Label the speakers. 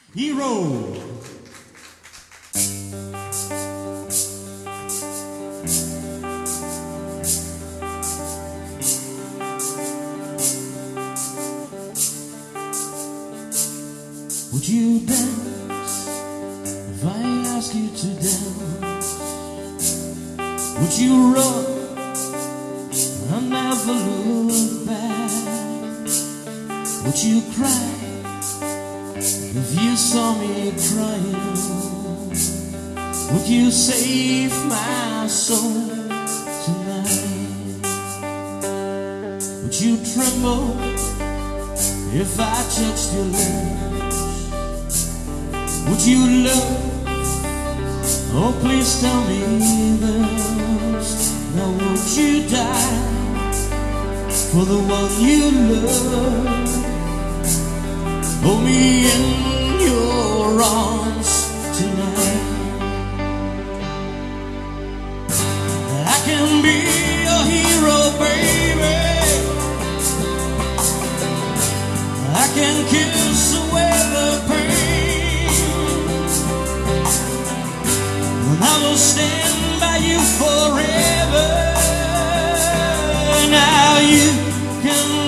Speaker 1: Hero. Would you dance if I ask you to dance? Would you run and never look back? Would you cry if you saw me crying? Would you save my soul tonight? Would you tremble if I touched your lips? Would you love? Oh, please tell me this. Now would you die for the one you love? Hold me in your arms tonight. I can be your hero, baby. I can kiss away the pain, and I will stand by you forever. Now you can